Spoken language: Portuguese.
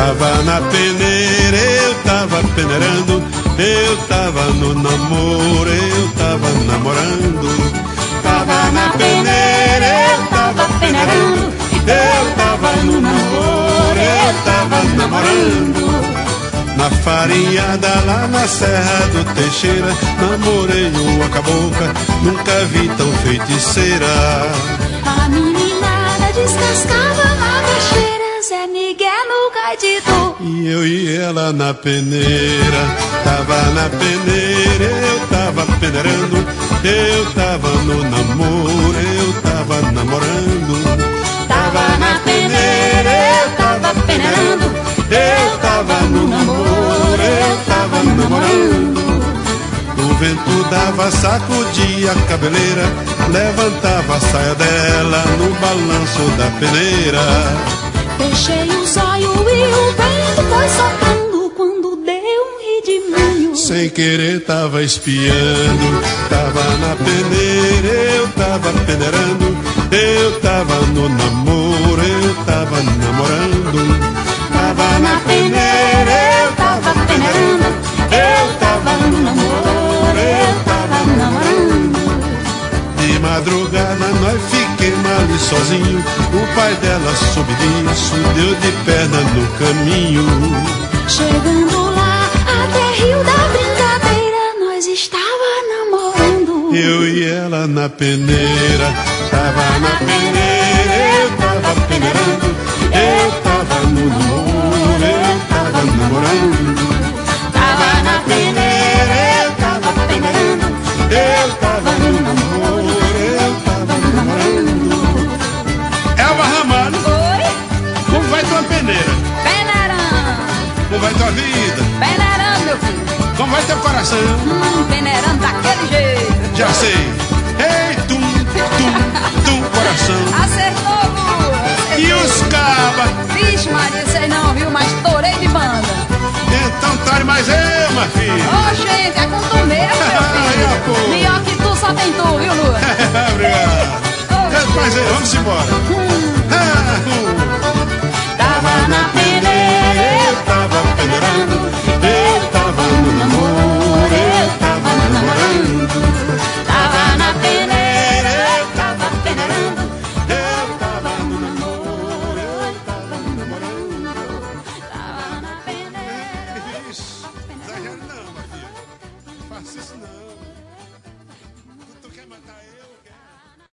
Tava na peneira, eu tava peneirando, eu tava no namoro, eu tava namorando. Tava na peneira, eu tava peneirando, eu tava no namoro, eu tava namorando. Na farinhada lá na Serra do Teixeira, namorei uma cabocla, nunca vi tão feiticeira. A meninada descascava macaxeira, Zé Miguel no gaitito. E eu e ela na peneira, tava na peneira, eu tava peneirando, eu tava no namoro, eu tava namorando. Tava na peneira, eu tava peneirando, eu tava no namoro, eu tava namorando. O vento dava, sacudia a cabeleira, levantava a saia dela no balanço da peneira. Fechei os olhos e o vento foi soprando quando deu um redemoinho. Sem querer tava espiando, tava na peneira, eu tava peneirando, eu tava no namoro, eu tava namorando. Tava na peneira, eu tava peneirando, eu tava no namoro, eu tava namorando. De madrugada nós fiquemos ali sozinho, o pai dela soube disso, deu de perna no caminho. Chegando lá, até Rio da Brincadeira, nós estava namorando. Eu e ela na peneira, tava na peneira, eu tava peneirando, eu tava no namoro, eu tava namorando. Tava na peneira, eu tava peneirando, eu tava no namoro, eu tava namorando. Elba Ramalho, Oi? como vai tua peneira? Peneirando, Como vai tua vida? peneirando, meu filho. Como vai teu coração? Peneirando daquele jeito. Já sei. Ei, tum, tum, tum, coração. Acertou, Gu. E os cabas? Vixe, Maria, sei não, viu? Mas torei de banda. Então tore mais eu, minha filha. Ô, gente, é com tu mesmo, meu Aí, pô. filho. Melhor que tu, só tem tu, viu, Lua? Obrigado. Cante mais eu, vamos embora. Tava na peneira, eu tava peneirando, eu tava no namoro, eu tava namorando. Tava na peneira, eu tava peneirando, eu tava no namoro, eu tava namorando. Tava na peneira. Isso. Exagero não, minha filha. Faça isso não. Tu quer matar eu? Quer?